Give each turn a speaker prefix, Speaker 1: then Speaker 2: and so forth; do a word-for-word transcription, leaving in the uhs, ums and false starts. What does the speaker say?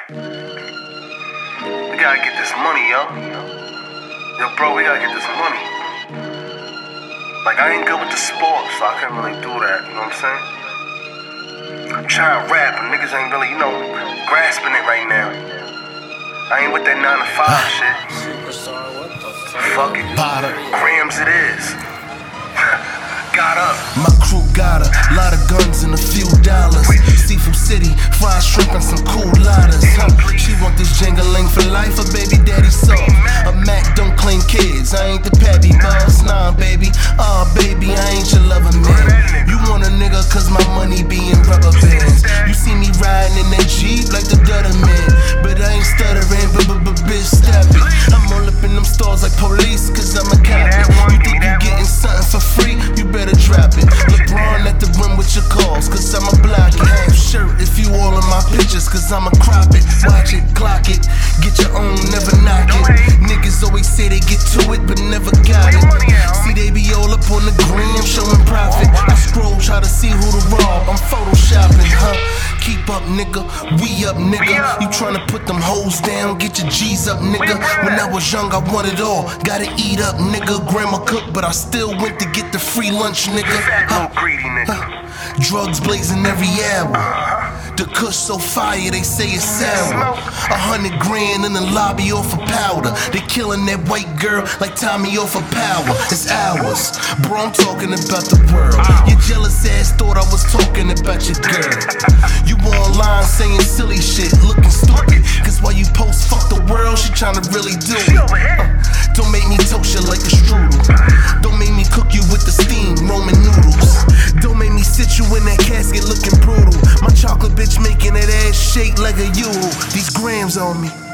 Speaker 1: We gotta get this money, yo. Yo, bro, we gotta get this money. Like, I ain't good with the sports, so I can't really do that, you know what I'm saying? I'm trying to rap, but niggas ain't really, you know, grasping it right now. I ain't with that nine to five shit. Fuck it. Grams it is. Got up.
Speaker 2: My crew got a lot of guns and a few dollars. Seafood City, fried shrimp and some cool lighters. She want this jingling for life, her baby daddy soft. A Mac don't claim kids, I ain't the pappy boss. Nah, baby, ah, uh, baby, I ain't your lover, man. You want a nigga cause my money be in rubber bands. You see me riding in that Jeep like the Dutter Man, but I ain't stuttering, but but but bitch, stop it. I'm all up in them stores like police cause I'm a cop. You think you getting something for free? You better drop it. LeBron at the rim with your calls, cause I'm a block it. Half shirt if you all in my pictures, cause I'm a crop it. Watch it, clock it, get your own, never knock it. Niggas always say they get to it, but never got it. See, they be all up on the gram, showing profit. I scroll, try to see who to rob, I'm photoshopping, huh? Keep up, nigga, we up, nigga. You tryna put them hoes down, get your G's up, nigga. When I was young, I wanted all, gotta eat up, nigga. Grandma cooked, but I still went to get the free lunch, nigga.
Speaker 1: Huh? Greedy nigga.
Speaker 2: Huh? Drugs blazing every hour. The kush so fire, they say it's sour. A hundred grand in the lobby off of powder. They killing that white girl like Tommy off of power. It's ours, bro, I'm talking about the world. Your jealous ass thought I was talking about your girl. You online saying silly shit, looking stupid. Cause while you post fuck the world, she tryna really do it. uh, Don't make me toast you like a strudel. Don't make me cook you with the steam, Roman noodles. Don't make me sit you in that casket looking brutal. My chocolate bitch making that ass shake like a U. These grams on me.